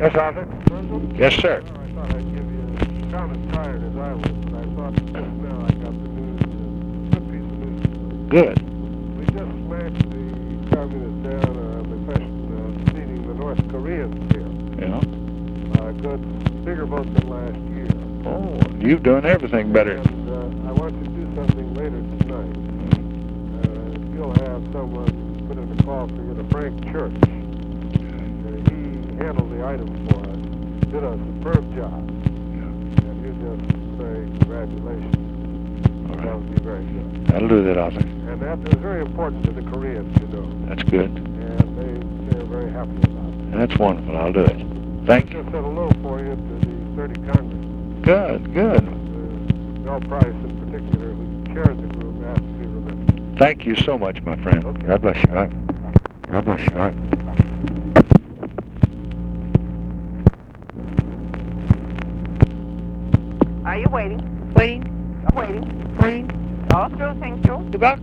Yes, Arthur? Yes, sir. I thought I'd give you, you sound as tired as I was, but I thought, now I got the news, good piece of news. Good. We just smashed the communists down on the question of seating the North Koreans here. Yeah. Good, bigger vote than last year. Oh, you've done everything better. And I want you to do something later tonight. You'll have someone put in a call for you to Frank Church. He handled the item for us, did a superb job. And you just say congratulations. All right. That would be very good. I'll do that, Arthur. And that is very important to the Koreans, you know. That's good. And they're very happy about it. That's wonderful. I'll do it. Thank I you. just said hello for you to the 30 Congress. Good, good. Mel Price in particular, who chaired the group, asked to be remembered. Thank you so much, my friend. Okay. God bless you. All right. God bless you. All right. Are you waiting? Waiting. I'm waiting. Waiting. All through, thank you. You're welcome.